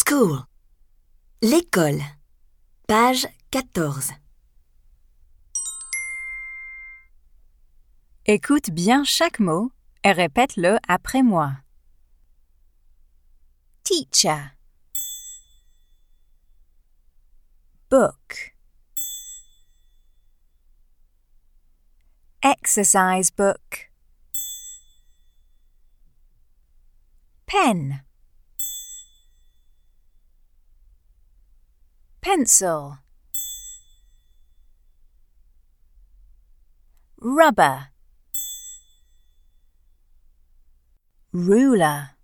School. L'école. Page 14. Écoute bien chaque mot et répète-le après moi. Teacher. Book. Exercise book. Pen. Pencil. Rubber. Ruler.